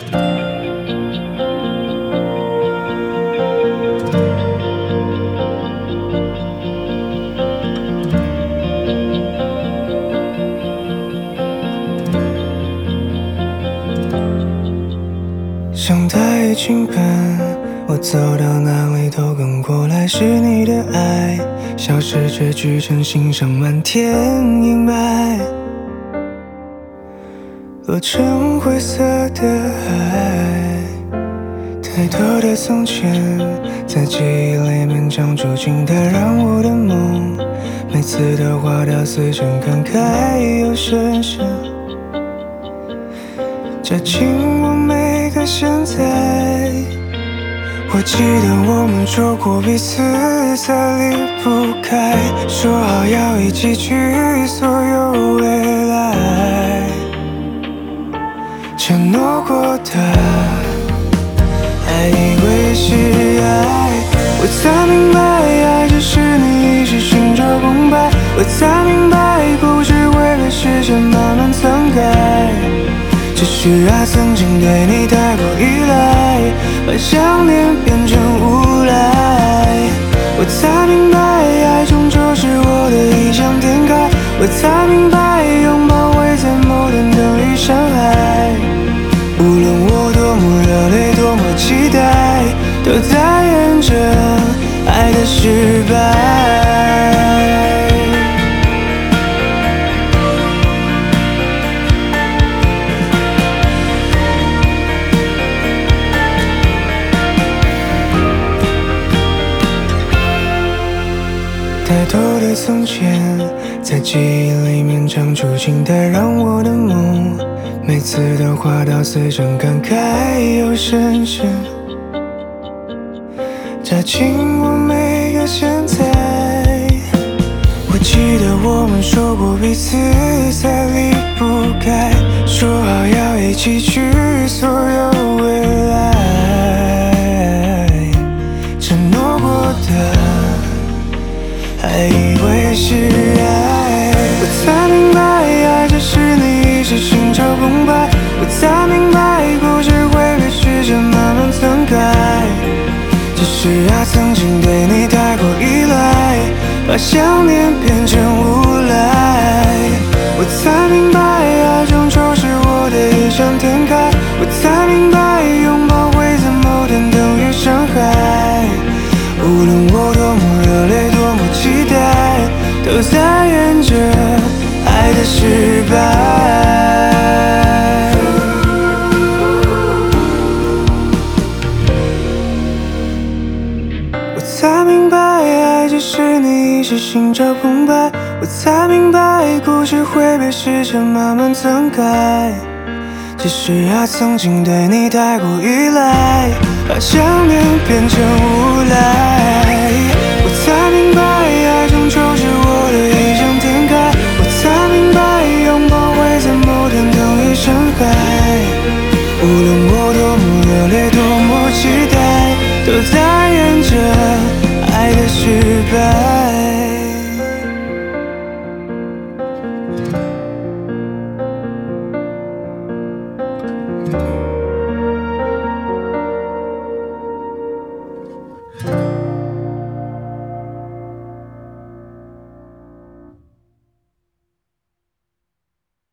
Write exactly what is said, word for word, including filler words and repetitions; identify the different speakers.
Speaker 1: 像太倾盆，我走到哪里都跟过来，是你的爱，消失却聚成心上漫天阴霾，落成灰色的海。太多的从前，在记忆里面长出青苔，让我的梦每次都花掉碎成感慨又深深，扎进我每个现在。我记得我们说过彼此再离不开，说好要一起去所有未来，承诺过的还以为是爱，我才明白爱只是你一时心潮澎湃，我才明白故事会被时间慢慢篡改，只是爱曾经对你太过依赖，把想念变成无赖，我才明白爱终究是我的异想天开，我才明白拥抱会在某天等于伤害，无论我多么热烈多么期待，都在验证爱的失败。太多的从前，在记忆里面长出青苔，让我的梦每次都花到碎成感慨又深深，扎进我每个现在。我记得我们说过彼此再离不开，说好要一起去所有未来，承诺过的还以为是爱，我才明白爱只是你一时心潮澎湃，我才明白故事会被时间慢慢篡改，只是爱曾经对你太过依赖，把想念变成无赖，我才明白爱终究是我的异想天开，我才明白拥抱会在某天等于伤害，无论我多么热烈多么期待，都在验证爱的失败。我才明白爱只是你一时心潮澎湃，我才明白故事会被时间慢慢篡改，只是爱曾经对你太过依赖，把想念变成无赖。